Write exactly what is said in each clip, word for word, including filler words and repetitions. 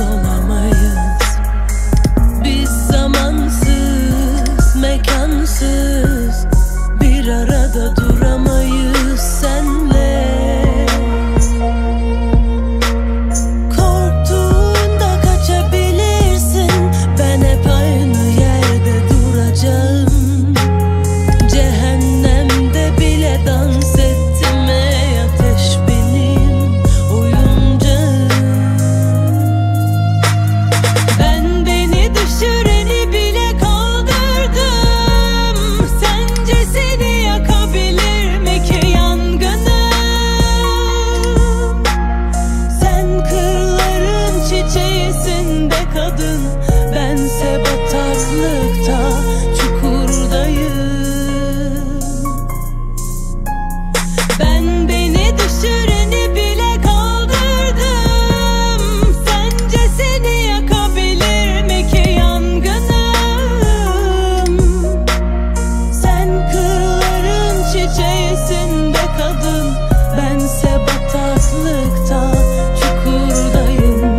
olaysız olamayız. Biz zamansız, mekansız bir arada duramayız senle. Korktuğunda kaçabilirsin, ben hep aynı yerde duracağım. Cehennemde bile dans ettim, ey ateş benim oyuncağım. Ben beni düşüreni bile kaldırdım. Sence seni yakabilir mi ki yangınım? Sen kırların çiçeğisin be kadın, bense bataklıkta çukurdayım. Ben beni düşüreni bile kaldırdım. Sence seni yakabilir mi ki yangınım? Sen kırların çiçeğisin be kadın, bense bataklıkta çukurdayım.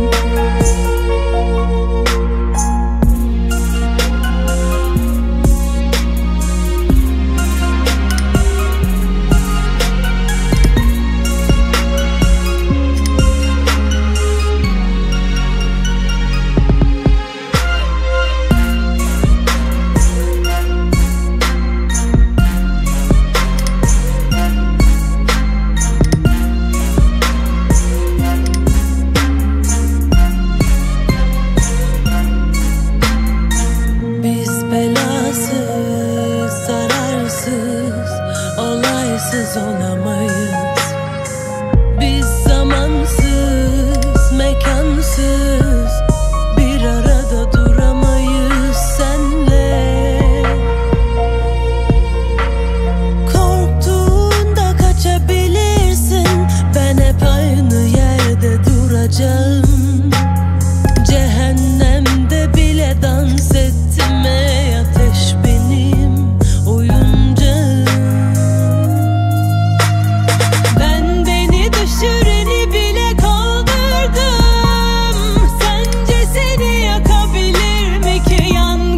Biz belasız, zararsız, olaysız olamayız. Biz zamansız, mekansız bir arada duramayız senle. Korktuğunda kaçabilirsin, ben hep aynı yerde duracağım. Cehennemde bile dans ettim, ey ateş benim oyuncağım. Ben beni düşüreni bile kaldırdım. Sence seni yakabilir mi ki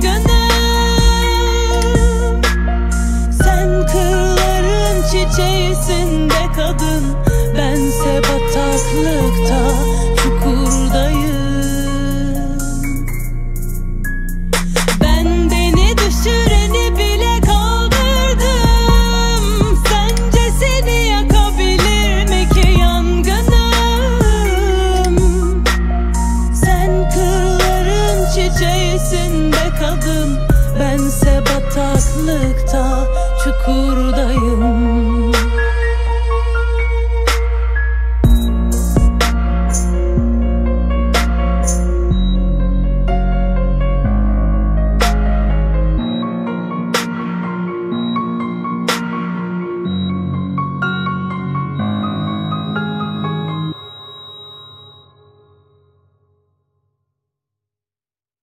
yangınım? Sen kırların çiçeğisin be kadın, bense bataklıkta çukurdayım. Ben beni düşüreni bile kaldırdım. Sence seni yakabilir mi ki yangınım? Sen kırların çiçeğisin be kadın, bense bataklıkta çukurdayım.